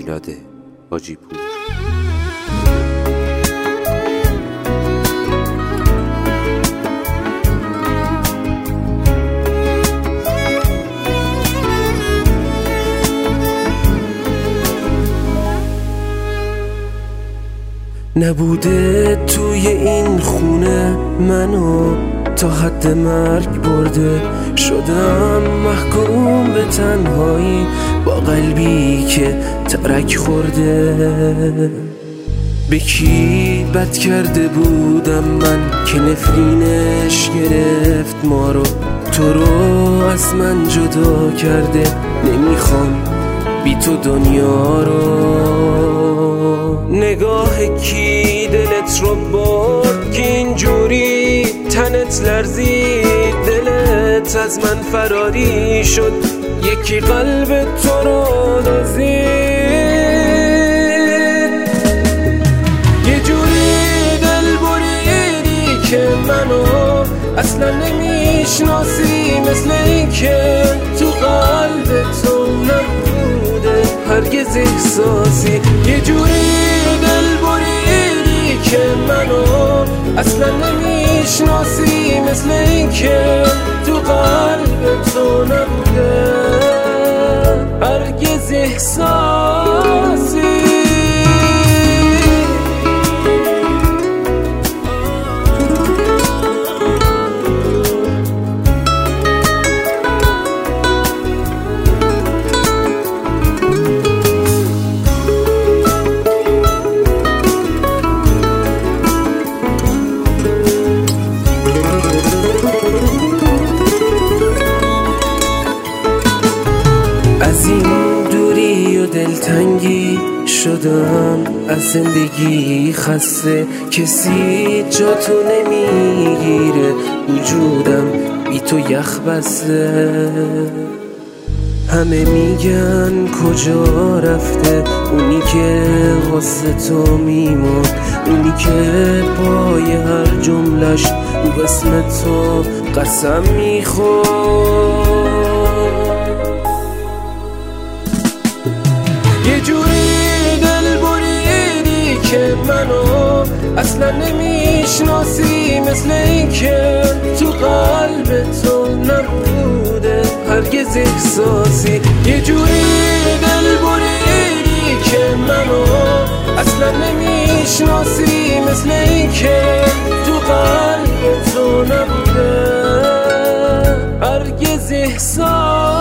میلاد حاجی پور. نبوده توی این خونه منو تا حد مرگ برده، شدم محکوم به تنهایی با قلبی که ترک خورده. به کی بد کرده بودم من که نفرینش گرفت ما رو، تو رو از من جدا کرده، نمیخوام بی تو دنیا رو. نگاه کی دلت رو برد که اینجوری تنت لرزید، دلت از من فراری شد، یکی قلب تو رو دزدید. یه جوری دل بریدی که منو اصلا نمیشناسی، مثل این که تو قلب تو نبوده هرگز احساسی. یه جوری دل بریدی که منو اصلا نمیشناسی، مثل این که تو قلب تو نبوده هرگز احساسی. از این دوری و دلتنگی شدم از زندگی خسته، کسی جا تو نمیگیره، وجودم بی تو یخ بسته. همه میگن کجا رفته اونی که واسه تو میمون، اونی که پای هر جملش رو اسم تو قسم میخورد. یه جوری دل بریدی که منو اصلا نمیشناسی، مثل این که تو قلب تو نبوده هرگز احساسی. یه جوری دل بریدی که منو اصلا نمیشناسی، مثل این که تو قلب تو نبوده هرگز احساسی.